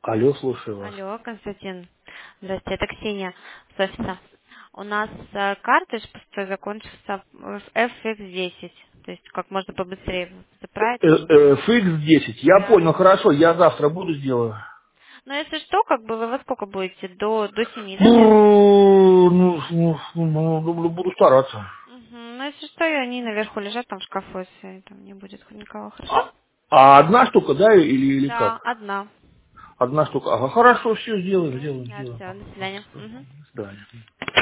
Алло, слушаю вас. Алло, Константин. Здравствуйте, это Ксения с офиса. У нас картридж пустой закончился в FX10, то есть как можно побыстрее. Это правильно? FX10. Я Да. понял, хорошо, я завтра буду сделаю. Но если что, как бы вы во сколько будете? До 7, да? Буду стараться. Мгм. Ну, если что, и они наверху лежат там в шкафу, если там не будет никого, хорошо? А одна штука, да, или Да, как? одна. Одна штука. Ага, хорошо, все, сделаем, Да, сделаем, да, сделаем. все, до Ага, свидания. Мгм. до свидания.